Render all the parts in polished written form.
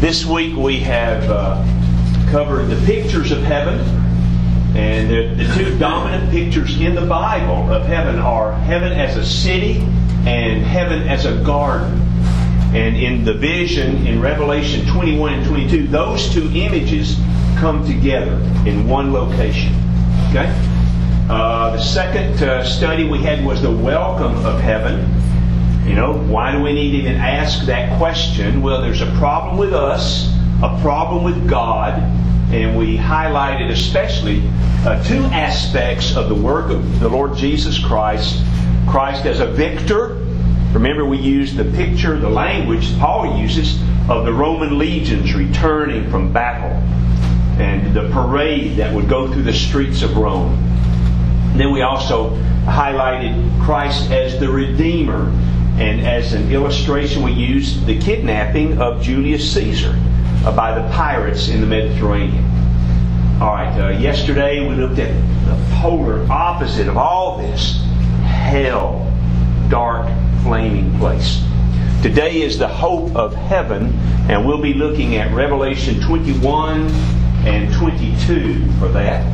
This week we have covered the pictures of heaven. And the two dominant pictures in the Bible of heaven are heaven as a city and heaven as a garden. And in the vision in Revelation 21 and 22, those two images come together in one location. Okay? The second study we had was the welcome of heaven. You know, why do we need to even ask that question? Well, there's a problem with us, a problem with God, and we highlighted especially two aspects of the work of the Lord Jesus Christ. Christ as a victor. Remember, we used the picture, the language Paul uses of the Roman legions returning from battle and the parade that would go through the streets of Rome. And then we also highlighted Christ as the Redeemer. And as an illustration, we used the kidnapping of Julius Caesar by the pirates in the Mediterranean. Alright, yesterday we looked at the polar opposite of all this. Hell. Dark, flaming place. Today is the hope of heaven, and we'll be looking at Revelation 21 and 22 for that.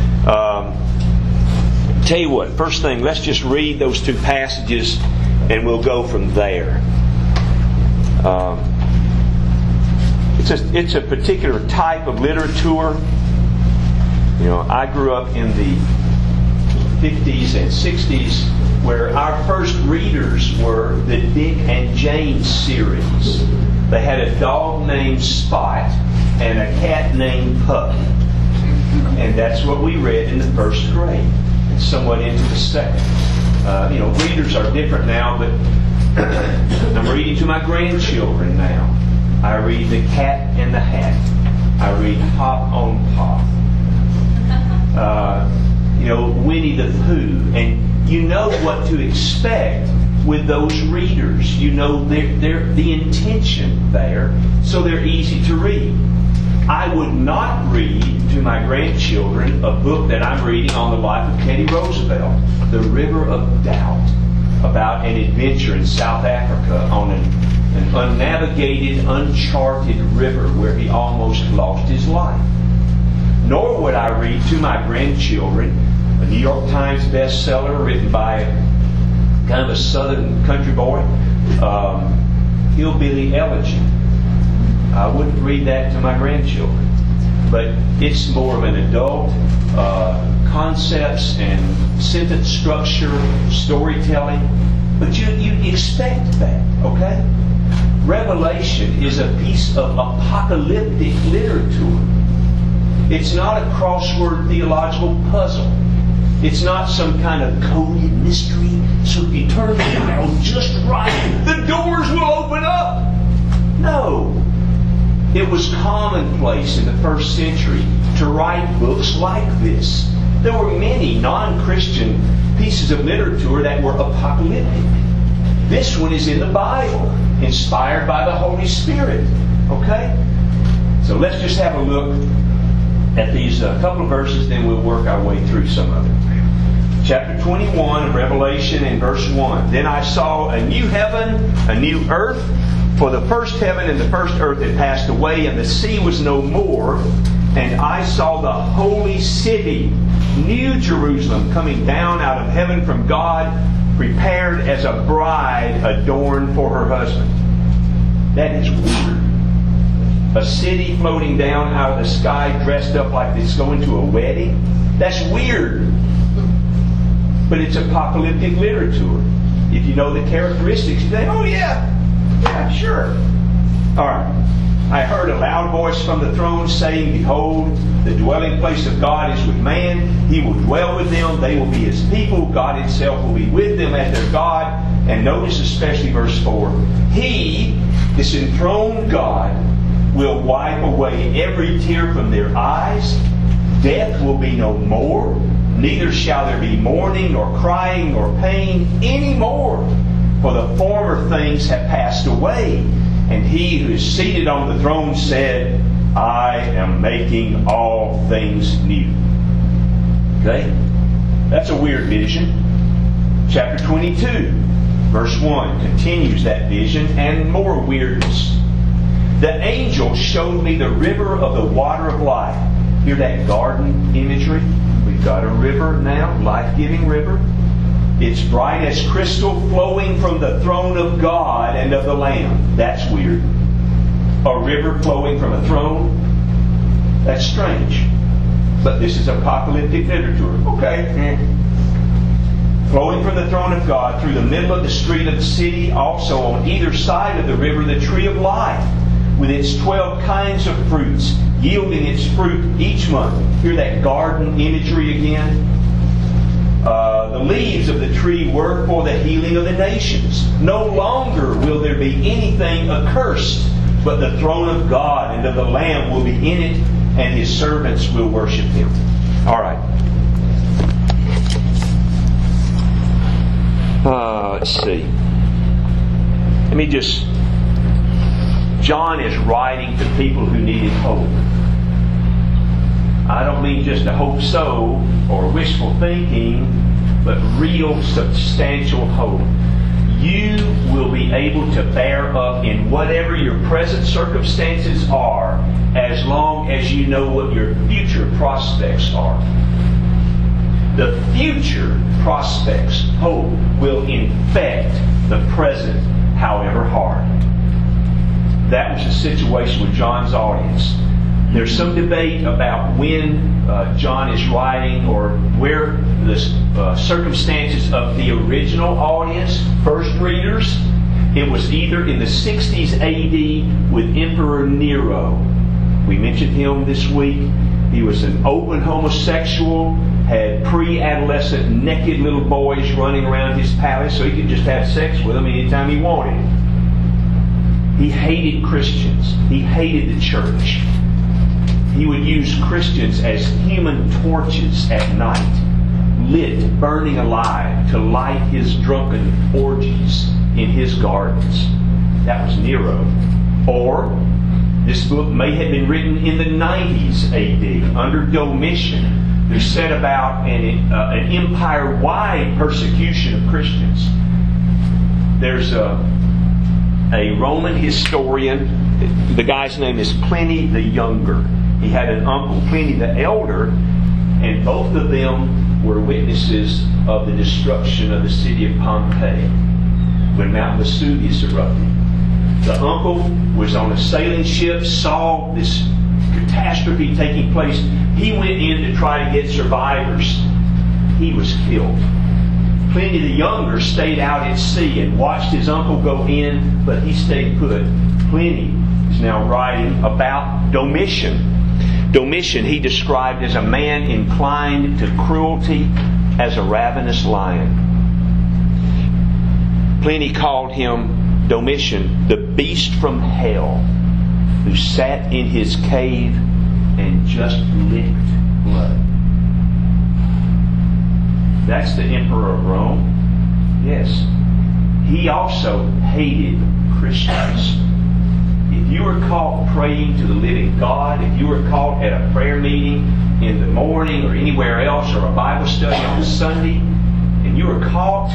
Tell you what, first thing, let's just read those two passages and we'll go from there. It's a particular type of literature. You know, I grew up in the 50s and 60s where our first readers were the Dick and Jane series. They had a dog named Spot and a cat named Puck. And that's what we read in the first grade. And somewhat into the second. Readers are different now, but I'm reading to my grandchildren now. I read The Cat in the Hat. I read Hop on Pop. Winnie the Pooh. And you know what to expect with those readers. You know the intention there, so they're easy to read. I would not read to my grandchildren a book that I'm reading on the life of Teddy Roosevelt, The River of Doubt, about an adventure in South Africa on an unnavigated, uncharted river where he almost lost his life. Nor would I read to my grandchildren a New York Times bestseller written by kind of a southern country boy, Hillbilly Elegy. I wouldn't read that to my grandchildren. But it's more of an adult concepts and sentence structure, storytelling. But you expect that, okay? Revelation is a piece of apocalyptic literature. It's not a crossword theological puzzle. It's not some kind of coded mystery. So if you turn the dial just right, the doors will open up. No. It was commonplace in the first century to write books like this. There were many non-Christian pieces of literature that were apocalyptic. This one is in the Bible, inspired by the Holy Spirit. Okay? So let's just have a look at these couple of verses, then we'll work our way through some of it. Chapter 21 of Revelation and verse 1. Then I saw a new heaven, a new earth. For the first heaven and the first earth had passed away, and the sea was no more. And I saw the holy city, New Jerusalem, coming down out of heaven from God, prepared as a bride adorned for her husband. That is weird. A city floating down out of the sky dressed up like it's going to a wedding. That's weird. But it's apocalyptic literature. If you know the characteristics, you think, oh yeah, sure. Alright. I heard a loud voice from the throne saying, Behold, the dwelling place of God is with man. He will dwell with them. They will be His people. God Himself will be with them as their God. And notice especially verse 4. He, this enthroned God, will wipe away every tear from their eyes. Death will be no more. Neither shall there be mourning, nor crying, nor pain any more. For the former things have passed away. And He who is seated on the throne said, I am making all things new. Okay? That's a weird vision. Chapter 22, verse 1 continues that vision and more weirdness. The angel showed me the river of the water of life. Hear that garden imagery? We've got a river now, life-giving river. It's bright as crystal, flowing from the throne of God and of the Lamb. That's weird. A river flowing from a throne? That's strange. But this is apocalyptic literature. Okay. Flowing from the throne of God through the middle of the street of the city, also on either side of the river, the tree of life, with its 12 kinds of fruits, yielding its fruit each month. Hear that garden imagery again? The leaves of the tree were for the healing of the nations. No longer will there be anything accursed, but the throne of God and of the Lamb will be in it, and His servants will worship Him. All right. Let's see. John is writing to people who needed hope. I don't mean just a hope so or wishful thinking, but real substantial hope. You will be able to bear up in whatever your present circumstances are, as long as you know what your future prospects are. The future prospects, hope, will infect the present, however hard. That was the situation with John's audience. There's some debate about when John is writing or where the circumstances of the original audience, first readers. It was either in the 60s AD with Emperor Nero. We mentioned him this week. He was an open homosexual, had pre-adolescent naked little boys running around his palace so he could just have sex with them anytime he wanted. He hated Christians. He hated the church. He would use Christians as human torches at night, lit, burning alive, to light his drunken orgies in his gardens. That was Nero. Or, this book may have been written in the 90s AD, under Domitian, who set about an empire-wide persecution of Christians. There's a Roman historian, the guy's name is Pliny the Younger. He had an uncle, Pliny the Elder, and both of them were witnesses of the destruction of the city of Pompeii when Mount Vesuvius erupted. The uncle was on a sailing ship, saw this catastrophe taking place. He went in to try to get survivors. He was killed. Pliny the Younger stayed out at sea and watched his uncle go in, but he stayed put. Pliny is now writing about Domitian. Domitian he described as a man inclined to cruelty as a ravenous lion. Pliny called him, Domitian, the beast from hell, who sat in his cave and just licked blood. That's the Emperor of Rome. Yes. He also hated Christians. If you were caught praying to the living God, if you were caught at a prayer meeting in the morning or anywhere else, or a Bible study on Sunday, and you were caught,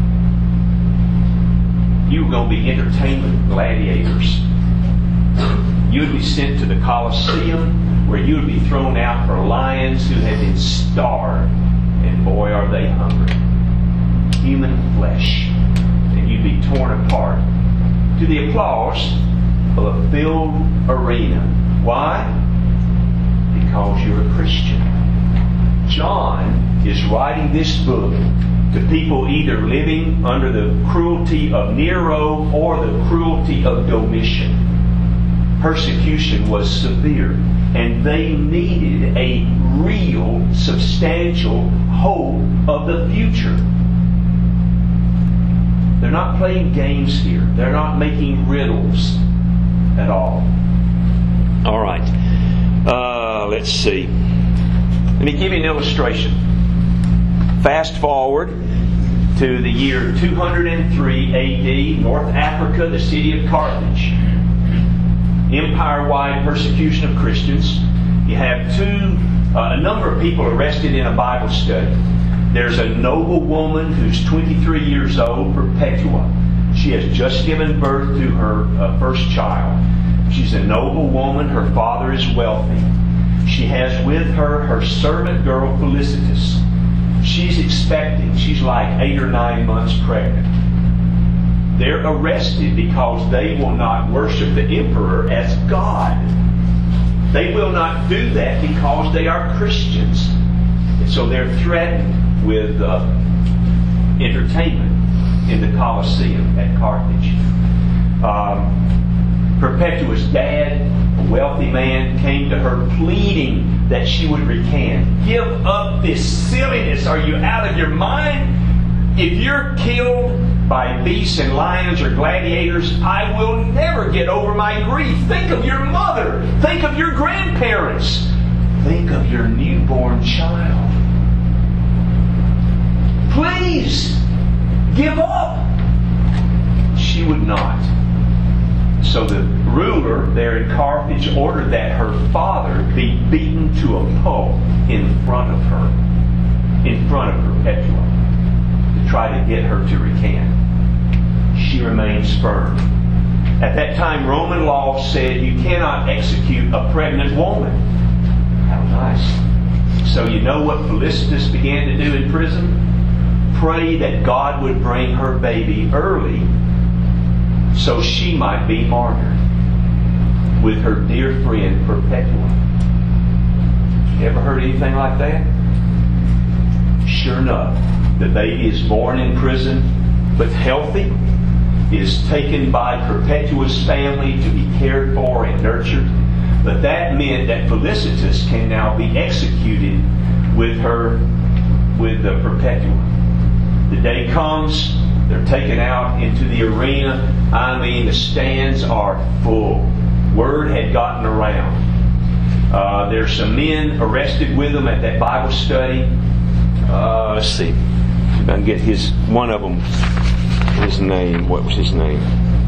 you were going to be entertainment gladiators. You would be sent to the Colosseum, where you would be thrown out for lions who had been starved. And boy, are they hungry. Human flesh. And you'd be torn apart to the applause of a filled arena. Why? Because you're a Christian. John is writing this book to people either living under the cruelty of Nero or the cruelty of Domitian. Persecution was severe, and they needed a real, substantial hope of the future. They're not playing games here. They're not making riddles at all. All right. Let's see. Let me give you an illustration. Fast forward to the year 203 AD, North Africa, the city of Carthage. Empire-wide persecution of Christians. You have a number of people arrested in a Bible study. There's a noble woman who's 23 years old, Perpetua. She has just given birth to her first child. She's She's a noble woman. Her father is wealthy. She has with her her servant girl Felicitas. She's expecting. She's like 8 or 9 months pregnant. They're arrested because they will not worship the emperor as God. They will not do that because they are Christians. And so they're threatened with entertainment in the Colosseum at Carthage. Perpetua's dad, a wealthy man, came to her pleading that she would recant. Give up this silliness. Are you out of your mind? If you're killed by beasts and lions or gladiators, I will never get over my grief. Think of your mother. Think of your grandparents. Think of your newborn child. Please, give up. She would not. So the ruler there in Carthage ordered that her father be beaten to a pulp in front of Perpetua, to try to get her to recant. She remains firm. At that time, Roman law said you cannot execute a pregnant woman. How nice. So you know what Felicitas began to do in prison? Pray that God would bring her baby early so she might be martyred with her dear friend Perpetua. You ever heard anything like that? Sure enough, the baby is born in prison, but healthy, is taken by Perpetua's family to be cared for and nurtured. But that meant that Felicitas can now be executed with Perpetua. The day comes, they're taken out into the arena. I mean, the stands are full. Word had gotten around. There's some men arrested with them at that Bible study. Let's see if I can get one of them. His name. What was his name?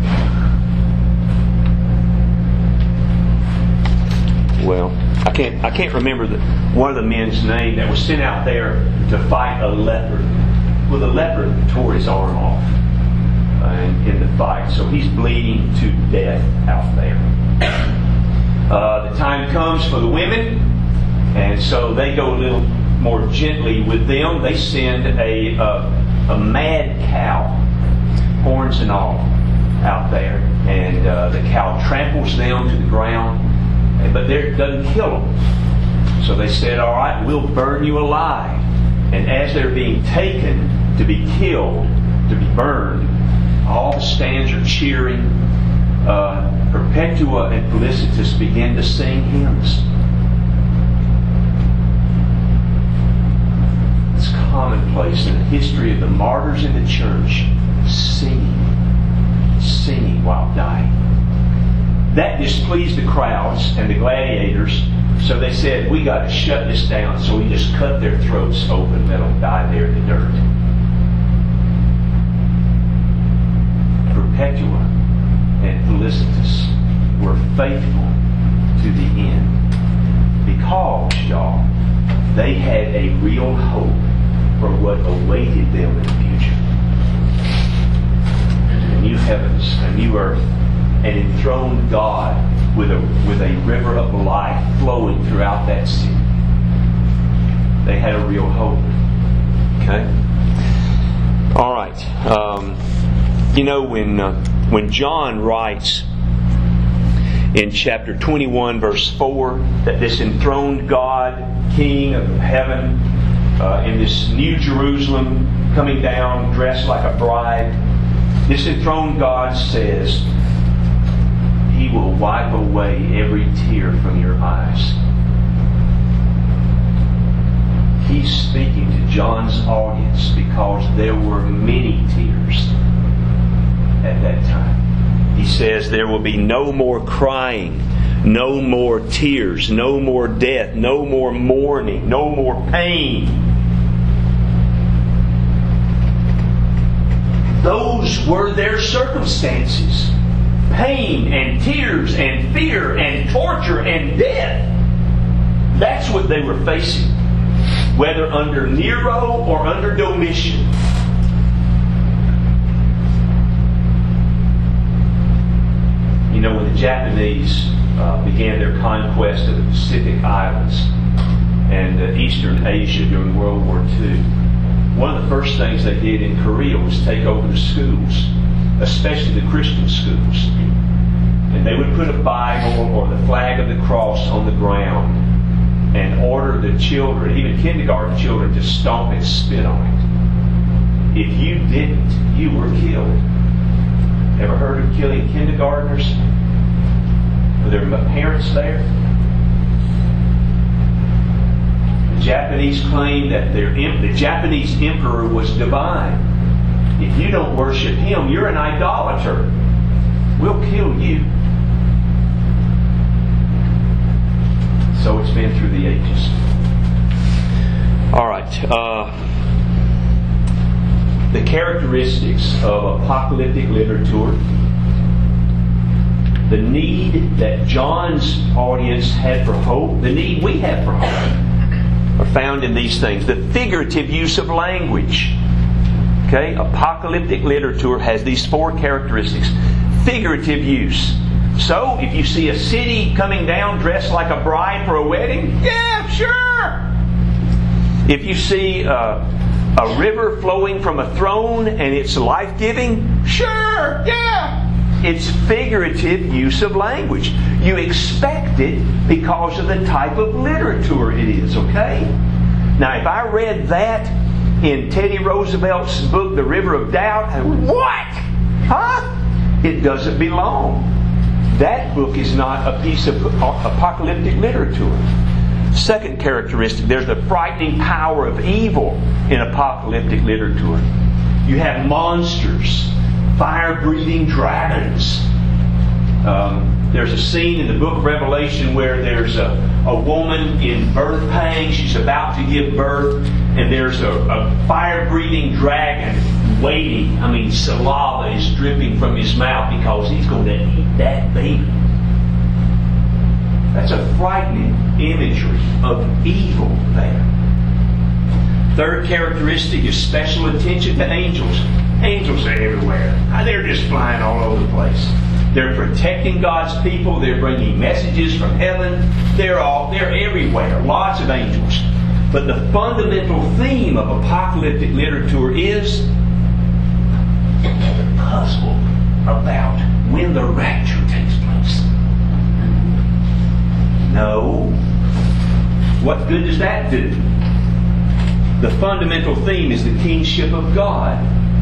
Well, I can't remember one of the men's name that was sent out there to fight a leopard. Well, the leopard tore his arm off in the fight, so he's bleeding to death out there. The time comes for the women, and so they go a little more gently with them. They send a mad cow, horns and all, out there, and the cow tramples them to the ground, but it doesn't kill them. So they said, all right, we'll burn you alive. And as they're being taken to be killed, to be burned, all the stands are cheering. Perpetua and Felicitas begin to sing hymns. It's commonplace in the history of the martyrs in the church, singing while dying. That displeased the crowds and the gladiators, so they said, we got to shut this down. So we just cut their throats open, let them die there in the dirt. Perpetua and Felicitas were faithful to the end because, y'all, they had a real hope for what awaited them in the future. A new heavens, a new earth, an enthroned God with a river of life flowing throughout that city. They had a real hope. Okay? All right. When John writes in chapter 21, verse 4, that this enthroned God, King of heaven, in this new Jerusalem coming down dressed like a bride, this enthroned God says, He will wipe away every tear from your eyes. He's speaking to John's audience because there were many tears at that time. He says there will be no more crying, no more tears, no more death, no more mourning, no more pain. Those were their circumstances. Pain and tears and fear and torture and death. That's what they were facing. Whether under Nero or under Domitian. know, when the Japanese began their conquest of the Pacific Islands and Eastern Asia during World War II, one of the first things they did in Korea was take over the schools, especially the Christian schools. And they would put a Bible or the flag of the cross on the ground and order the children, even kindergarten children, to stomp and spit on it. If you didn't, you were killed. Ever heard of killing kindergartners? Were there parents there? The Japanese claimed that the Japanese emperor was divine. If you don't worship him, you're an idolater. We'll kill you. So it's been through the ages. All right. The characteristics of apocalyptic literature, the need that John's audience had for hope, the need we have for hope, are found in these things. The figurative use of language. Okay? Apocalyptic literature has these four characteristics. Figurative use. So, if you see a city coming down dressed like a bride for a wedding, yeah, sure. If you see a river flowing from a throne and it's life-giving, sure, yeah. It's figurative use of language. You expect it because of the type of literature it is, okay? Now, if I read that in Teddy Roosevelt's book, The River of Doubt, what? Huh? It doesn't belong. That book is not a piece of apocalyptic literature. Second characteristic, there's the frightening power of evil in apocalyptic literature. You have monsters, fire-breathing dragons. There's a scene in the book of Revelation where there's a woman in birth pangs. She's about to give birth, and there's a fire-breathing dragon waiting. I mean, saliva is dripping from his mouth because he's going to eat that baby. That's a frightening imagery of evil there. Third characteristic is special attention to angels. Angels are everywhere. They're just flying all over the place. They're protecting God's people. They're bringing messages from heaven. They're everywhere. Lots of angels. But the fundamental theme of apocalyptic literature is the puzzle about when the rapture takes place. No. What good does that do? The fundamental theme is the kingship of God.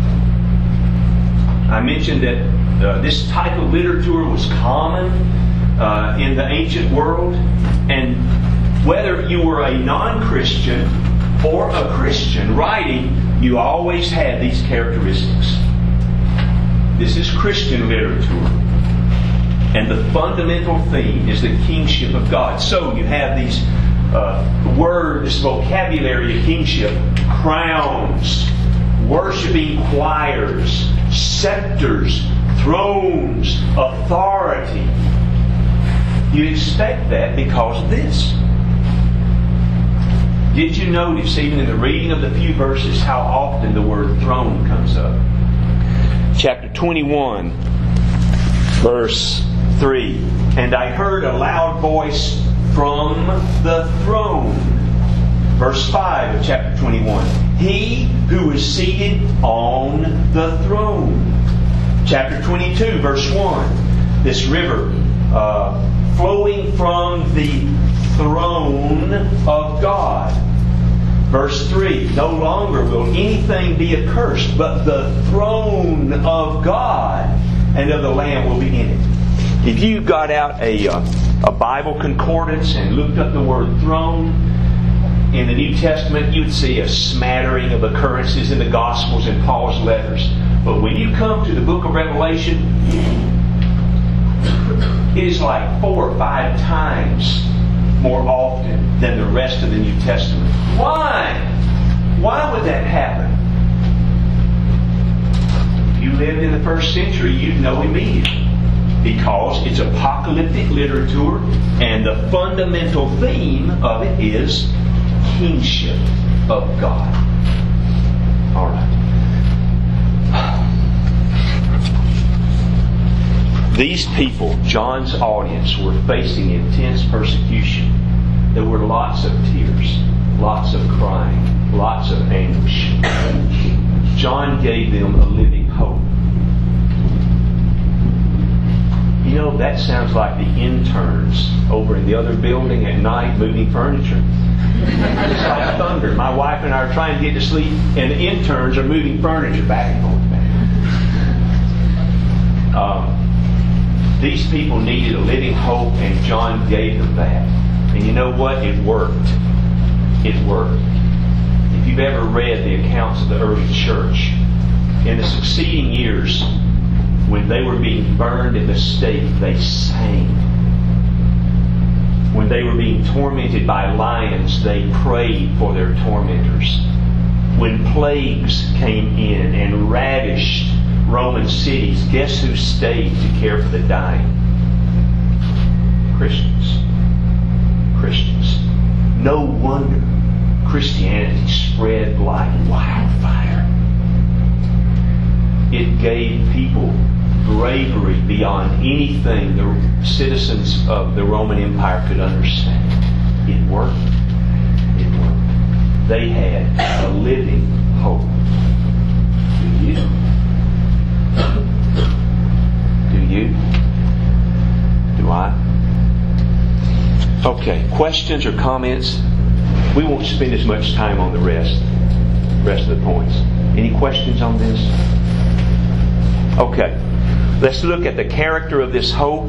I mentioned that this type of literature was common in the ancient world, and whether you were a non-Christian or a Christian writing, you always had these characteristics. This is Christian literature. And the fundamental theme is the kingship of God. So you have these words, this vocabulary of kingship: crowns, worshiping choirs, scepters, thrones, authority. You expect that because of this. Did you notice, even in the reading of the few verses, how often the word throne comes up? Chapter 21, verse 3. And I heard a loud voice from the throne. Verse 5 of chapter 21. He who is seated on the throne. Chapter 22, verse 1. This river flowing from the throne of God. Verse 3. No longer will anything be accursed, but the throne of God and of the Lamb will be in it. If you got out a Bible concordance and looked up the word throne in the New Testament, you'd see a smattering of occurrences in the Gospels and Paul's letters. But when you come to the book of Revelation, it is like 4 or 5 times more often than the rest of the New Testament. Why? Why would that happen? If you lived in the first century, you'd know immediately. Because it's apocalyptic literature, and the fundamental theme of it is kingship of God. All right. These people, John's audience, were facing intense persecution. There were lots of tears, lots of crying, lots of anguish. John gave them a living hope. You know, that sounds like the interns over in the other building at night moving furniture. It's like thunder. My wife and I are trying to get to sleep, and the interns are moving furniture back and forth. These people needed a living hope, and John gave them that. And you know what? It worked. It worked. If you've ever read the accounts of the early church, in the succeeding years, when they were being burned at the stake, they sang. When they were being tormented by lions, they prayed for their tormentors. When plagues came in and ravished Roman cities, guess who stayed to care for the dying? Christians. Christians. No wonder Christianity spread like wildfire. It gave people bravery beyond anything the citizens of the Roman Empire could understand. It worked. It worked. They had a living hope. Do you? Do you? Do I? Okay, questions or comments? We won't spend as much time on the rest of the points. Any questions on this? Okay, let's look at the character of this hope.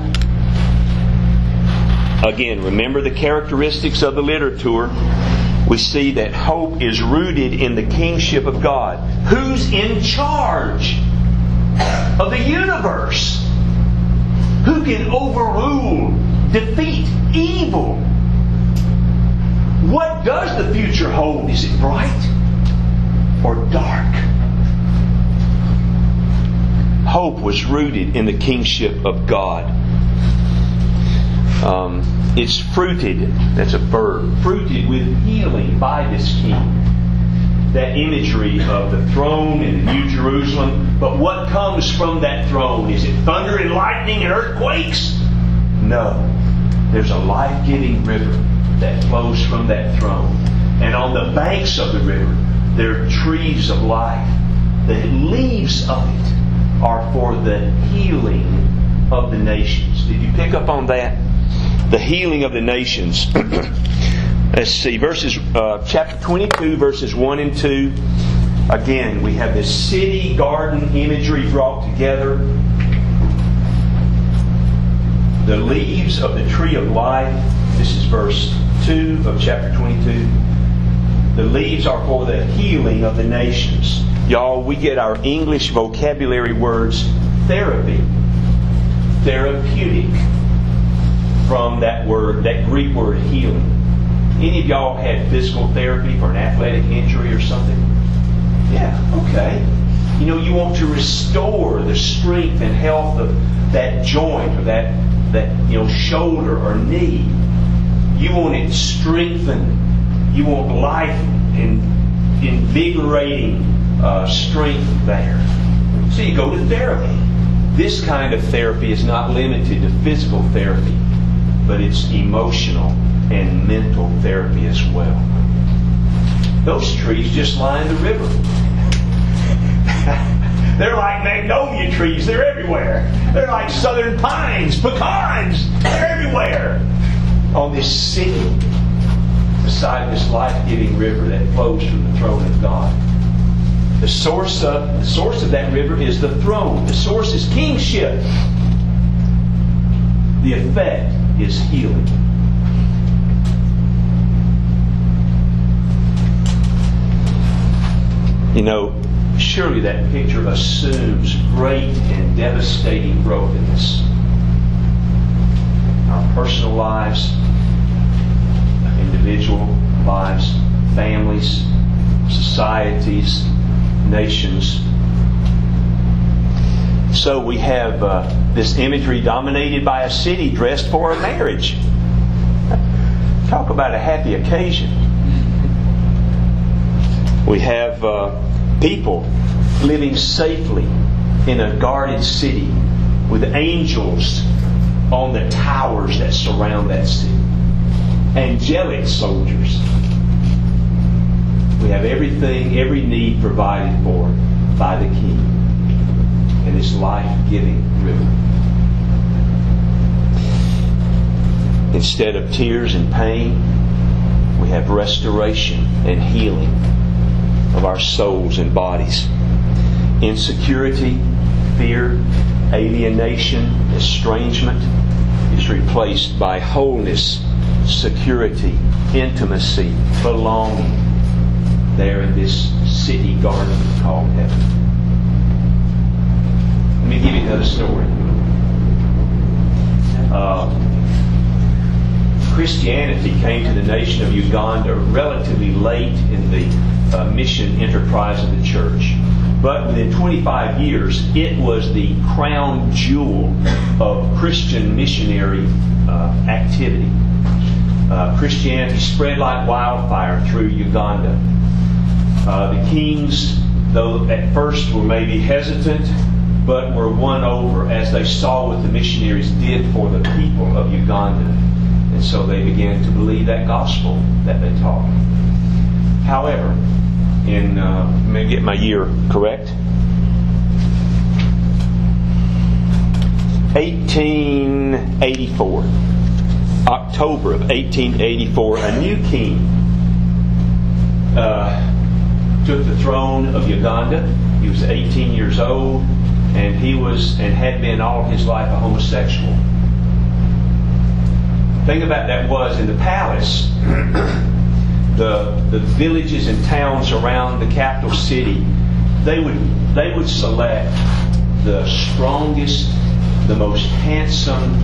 Again, remember the characteristics of the literature. We see that hope is rooted in the kingship of God. Who's in charge of the universe? Who can overrule, defeat evil? What does the future hold? Is it bright or dark? Hope was rooted in the kingship of God. It's fruited, that's a verb, fruited with healing by this king. That imagery of the throne in the New Jerusalem. But what comes from that throne? Is it thunder and lightning and earthquakes? No. There's a life-giving river that flows from that throne. And on the banks of the river, there are trees of life. The leaves of it are for the healing of the nations. Did you pick up on that? The healing of the nations. Let's see, chapter 22, verses 1 and 2. Again, we have this city garden imagery brought together. The leaves of the tree of life. This is verse 2 of chapter 22. The leaves are for the healing of the nations. Y'all, we get our English vocabulary words therapy, therapeutic, from that word, that Greek word healing. Any of y'all had physical therapy for an athletic injury or something? Yeah, okay. You know, you want to restore the strength and health of that joint or that shoulder or knee. You want it strengthened. You want life and invigorating strength there. So you go to therapy. This kind of therapy is not limited to physical therapy, but it's emotional and mental therapy as well. Those trees just line the river. They're like magnolia trees. They're everywhere. They're like southern pines, pecans. They're everywhere. On this city, beside this life-giving river that flows from the throne of God. The source of that river is the throne. The source is kingship. The effect is healing. You know, surely that picture assumes great and devastating brokenness. Our personal lives, individual lives, families, societies, nations. So we have this imagery dominated by a city dressed for a marriage. Talk about a happy occasion. We have people living safely in a guarded city with angels on the towers that surround that city. Angelic soldiers. We have everything, every need provided for by the King and His life-giving river. Instead of tears and pain, we have restoration and healing of our souls and bodies. Insecurity, fear, alienation, estrangement is replaced by wholeness, security, intimacy, belonging there in this city garden called heaven. Let me give you another story. Christianity came to the nation of Uganda relatively late in the mission enterprise of the church. But within 25 years, it was the crown jewel of Christian missionary activity. Christianity spread like wildfire through Uganda. The kings, though at first were maybe hesitant, but were won over as they saw what the missionaries did for the people of Uganda. And so they began to believe that gospel that they taught. However, in, let me get my year correct, 1884, October of 1884, a new king took the throne of Uganda. He was 18 years old, and he was and had been all his life a homosexual. The thing about that was, in the palace, the villages and towns around the capital city, they would select the strongest, the most handsome,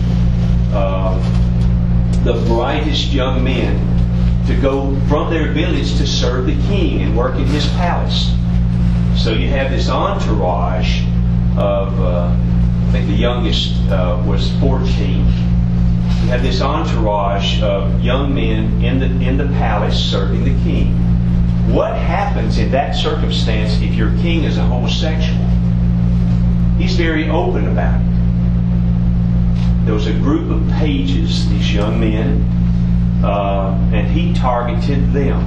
the brightest young men to go from their village to serve the king and work in his palace. So you have this entourage of, I think the youngest was 14. You have this entourage of young men in the palace serving the king. What happens in that circumstance if your king is a homosexual? He's very open about it. There was a group of pages, these young men, and he targeted them.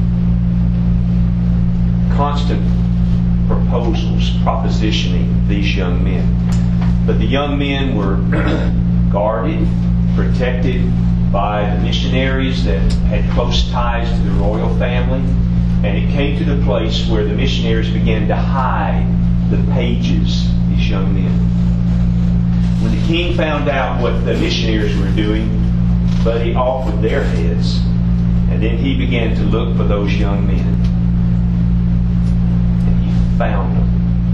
Constant proposals, propositioning these young men. But the young men were guarded, protected by the missionaries that had close ties to the royal family. And it came to the place where the missionaries began to hide the pages, these young men. When the king found out what the missionaries were doing, but he offered their heads. And then he began to look for those young men. And he found them.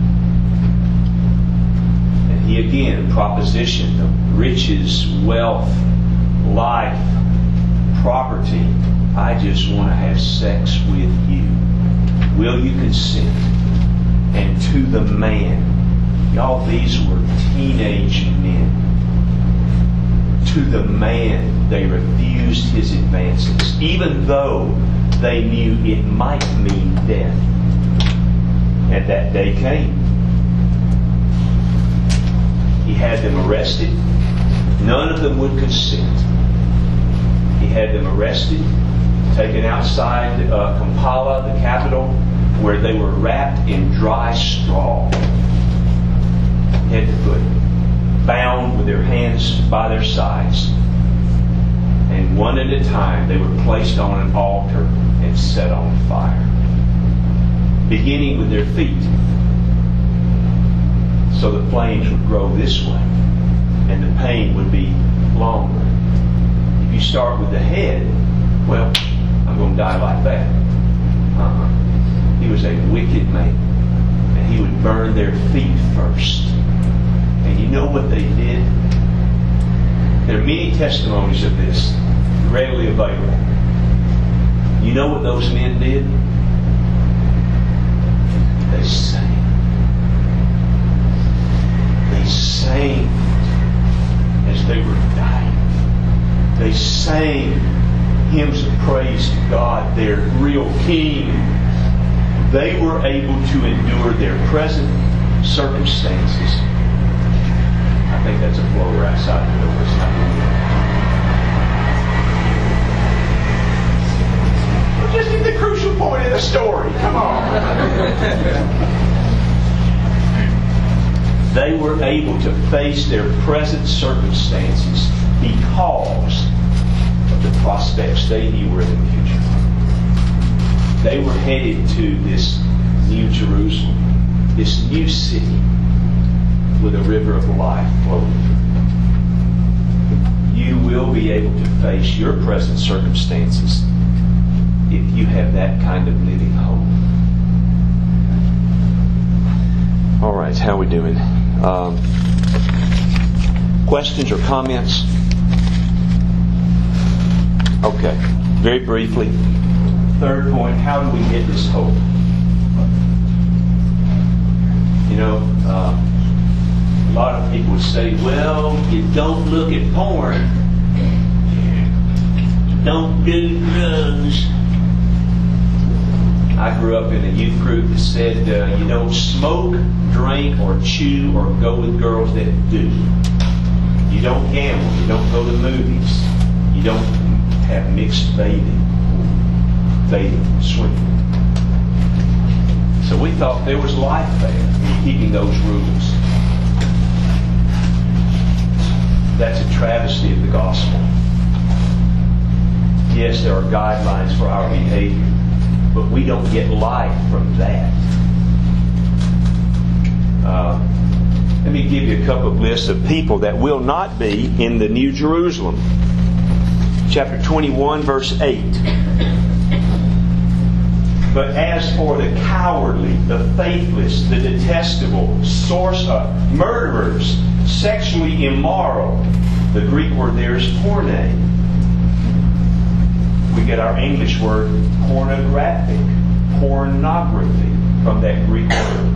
And he again propositioned them. Riches, wealth, life, property. I just want to have sex with you. Will you consent? And to the man. Y'all, these were teenage men. To the man, they refused his advances, even though they knew it might mean death. And that day came. He had them arrested. None of them would consent. He had them arrested, taken outside Kampala, the capital, where they were wrapped in dry straw, head to foot, bound with their hands by their sides. And one at a time, they were placed on an altar and set on fire, beginning with their feet. So the flames would grow this way, and the pain would be longer. If you start with the head, well, I'm going to die like that. He was a wicked man, and he would burn their feet first. And you know what they did? There are many testimonies of this, readily available. You know what those men did? They sang. They sang as they were dying. They sang hymns of praise to God, their real King. They were able to endure their present circumstances think that's a blower outside the door. It's not good. Just at the crucial point of the story. Come on. They were able to face their present circumstances because of the prospects they knew were in the future. They were headed to this new Jerusalem, this new city with a river of life flowing through. You will be able to face your present circumstances if you have that kind of living hope. All right, how are we doing? Questions or comments? Okay, very briefly. Third point, how do we get this hope? You know, a lot of people would say, well, you don't look at porn. Don't do drugs. I grew up in a youth group that said, you don't smoke, drink, or chew, or go with girls that do. You don't gamble. You don't go to movies. You don't have mixed bathing, swimming. So we thought there was life there in keeping those rules. That's a travesty of the gospel. Yes, there are guidelines for our behavior, but we don't get life from that. Let me give you a couple of lists of people that will not be in the New Jerusalem. Chapter 21, verse 8. But as for the cowardly, the faithless, the detestable, murderers, sexually immoral, the Greek word there is porne. We get our English word pornography from that Greek word.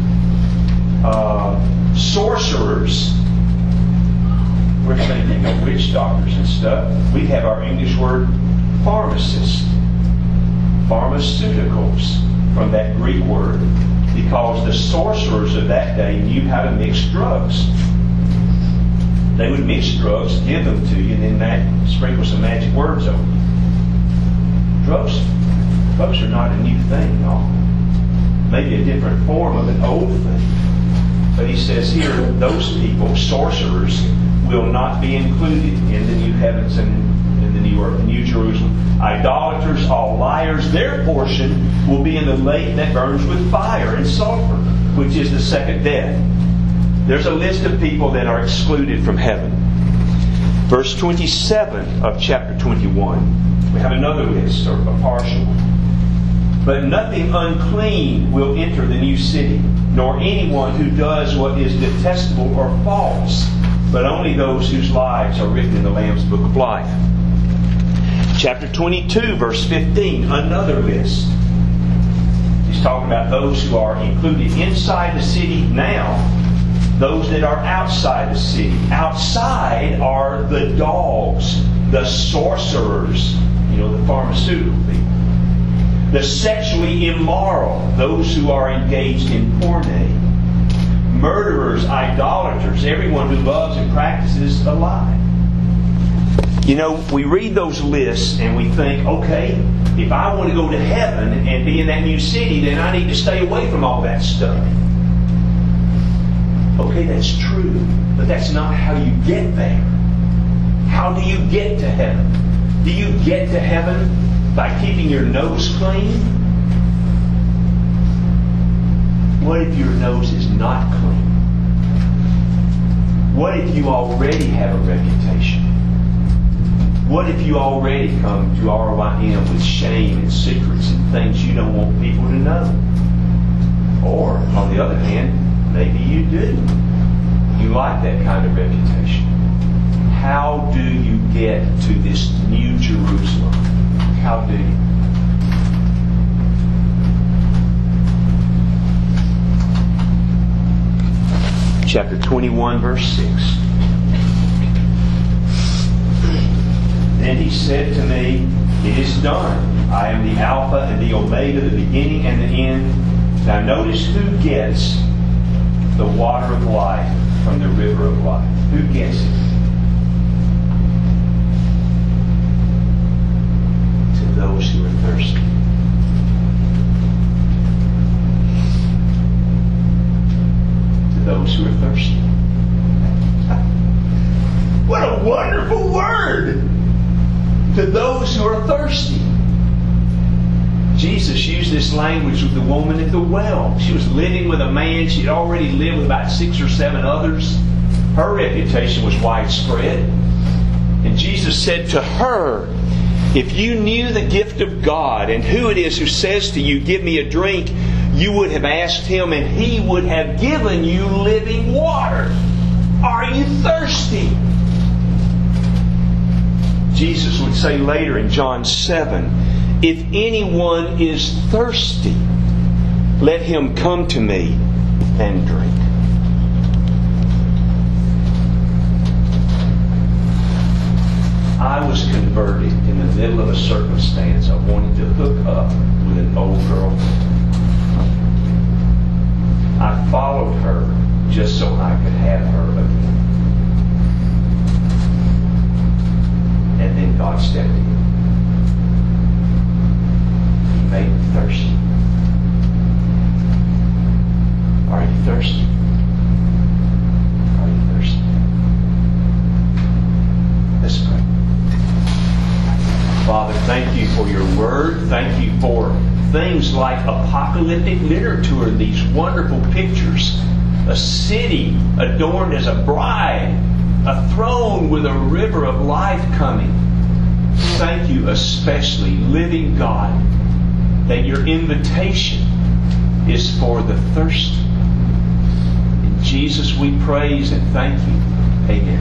Sorcerers. We're thinking of witch doctors and stuff. We have our English word pharmacist. Pharmaceuticals from that Greek word, because the sorcerers of that day knew how to mix drugs. They would mix drugs, give them to you, and then sprinkle some magic words over you. Drugs are not a new thing, no. Maybe a different form of an old thing. But he says here, those people, sorcerers, will not be included in the new heavens and in the new earth, the new Jerusalem. Idolaters, all liars, their portion will be in the lake that burns with fire and sulfur, which is the second death. There's a list of people that are excluded from heaven. Verse 27 of chapter 21. We have another list, or a partial one. But nothing unclean will enter the new city, nor anyone who does what is detestable or false, but only those whose lives are written in the Lamb's Book of Life. Chapter 22, verse 15, another list. He's talking about those who are included inside the city now, those that are outside the city. Outside are the dogs, the sorcerers, the pharmaceutical people. The sexually immoral, those who are engaged in porne. Murderers, idolaters, everyone who loves and practices a lie. We read those lists and we think, okay, if I want to go to heaven and be in that new city, then I need to stay away from all that stuff. Okay, that's true, but that's not how you get there. How do you get to heaven? Do you get to heaven by keeping your nose clean? What if your nose is not clean? What if you already have a reputation? What if you already come to RYM with shame and secrets and things you don't want people to know? Or, on the other hand, maybe you do. You like that kind of reputation. How do you get to this new Jerusalem? How do you? Chapter 21, verse 6. Then he said to me, "It is done. I am the Alpha and the Omega, the beginning and the end." Now notice who gets the water of life from the river of life. Who guesses? To those who are thirsty. To those who are thirsty. What a wonderful word! To those who are thirsty. Jesus used this language with the woman at the well. She was living with a man. She had already lived with about 6 or 7 others. Her reputation was widespread. And Jesus said to her, if you knew the gift of God and who it is who says to you, give me a drink, you would have asked Him and He would have given you living water. Are you thirsty? Jesus would say later in John 7, if anyone is thirsty, let him come to me and drink. I was converted in the middle of a circumstance. I wanted to hook up with an old girl. I followed her just so I could have her again. And then God stepped in. He made me thirsty. Are you thirsty? Are you thirsty? Let's pray. Father, thank you for your word. Thank you for things like apocalyptic literature, these wonderful pictures. A city adorned as a bride, a throne with a river of life coming. Thank you especially, living God, that your invitation is for the thirsty. In Jesus we praise and thank you. Amen.